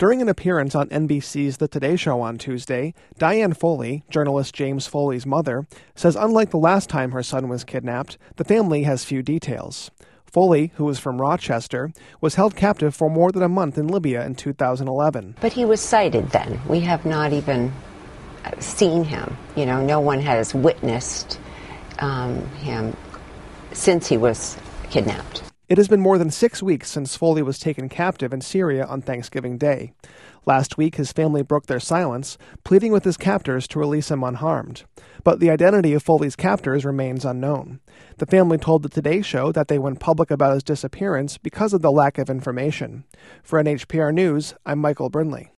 During an appearance on NBC's The Today Show on Tuesday, Diane Foley, journalist James Foley's mother, says unlike the last time her son was kidnapped, the family has few details. Foley, who is from Rochester, was held captive for more than a month in Libya in 2011. But he was sighted then. We have not even seen him. No one has witnessed him since he was kidnapped. It has been more than 6 weeks since Foley was taken captive in Syria on Thanksgiving Day. Last week, his family broke their silence, pleading with his captors to release him unharmed. But the identity of Foley's captors remains unknown. The family told the Today Show that they went public about his disappearance because of the lack of information. For NHPR News, I'm Michael Brindley.